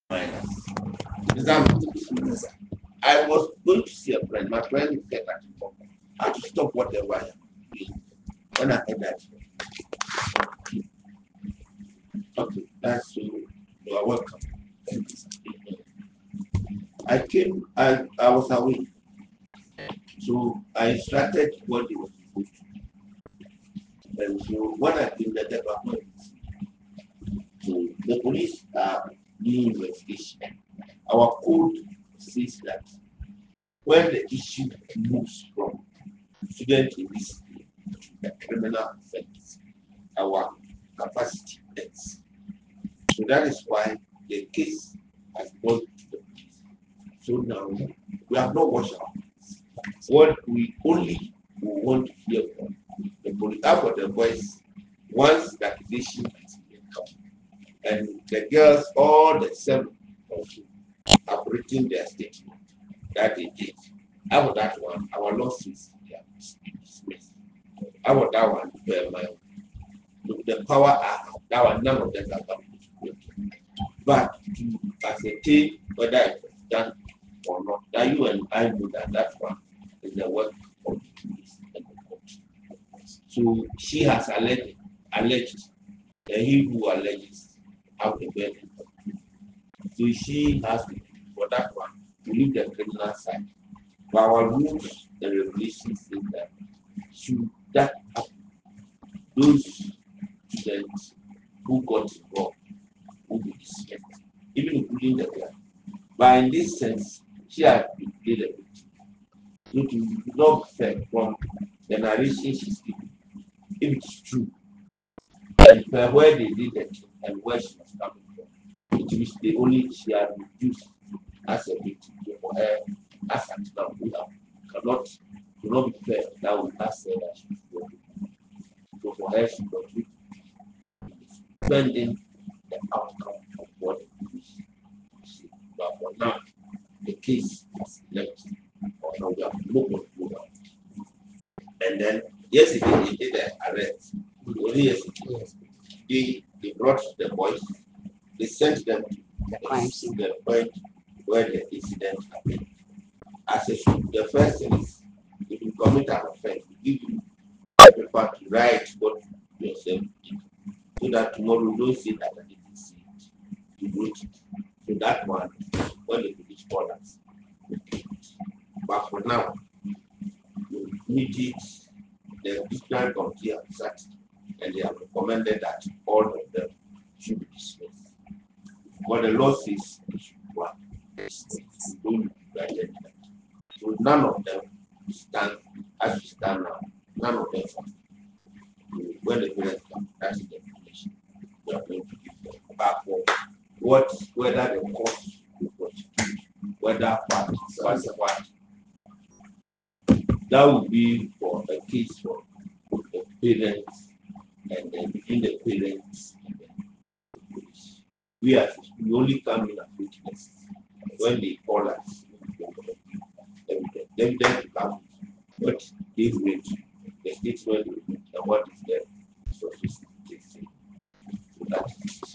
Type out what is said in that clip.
minors. Is that what? I was going to see a friend. My friend said that I had to stop whatever I am doing. When I heard that, okay, that's so you are welcome. I came, I was away. So I instructed what they were supposed to. And so when I came, the department, so the police are doing investigation. Our code says that when the issue moves from student illicitly to the criminal offense, our capacity ends. So that is why the case has gone to the police. So now we have not watched our hands. What we only want to hear from the police, for the boys, once the accusation has been come, and the girls, all the seven also have written their statement that they did. After that one, our lawsuits are dismissed. After that one, the power are that one, none of them are coming to it. But to ascertain whether it was done or not, that you and I know that that one is the work of the police and the court. So she has alleged, and he who alleges have the burden. So she has to, for that one, to leave the criminal side. But our rules and regulations say that should that happen, those students who got involved will be dismissed, even including the girl. But in this sense, she has been played a victim. So to not fair from the narration she's giving, if it's true, and where they did it and where she was coming from, it is the only she has reduced as a victim. So for her, as at now, we have cannot do not be fair that we ask her that she's going. So for her, she got to spending the outcome of what we see. But for now, the case is left. Or now we have no control. And then yesterday they did an arrest. Only yesterday they brought the boys, they sent them to the point where the incident happened. As a the first thing is if you commit an offense, we give you a paper to write what yourself did. So that tomorrow you don't say that I didn't see it. You wrote it. So that one, when the police call us, we keep it. But for now, we need it. The disciplinary committee have sat and they have recommended that all of them should be dismissed. What the law says they should be one. We don't granted that. So none of them stand as we stand now. None of them stand. When the parents come, that is the information we are going to give them. But for what, whether the court will prosecute, whether what, that would be for a case for the parents and then between the parents and the police. We only come in as witnesses. When they call us, evidence to come what they read, the statement and what is there. So that